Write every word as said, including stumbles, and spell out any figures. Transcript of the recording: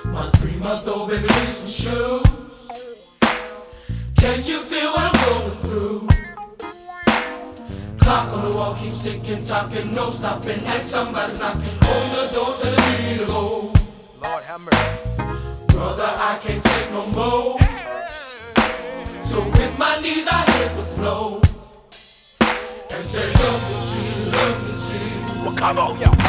My three-month-old baby needs some shoes. Can't you feel what I'm going through? Clock on the wall keeps ticking, talking, no stopping, like somebody's knocking on the door, telling me to go. Lord have mercy. Brother, I can't take no more. So with my knees I hit the floor and say, help me, Jesus, help me, Jesus. Well, come on, y'all.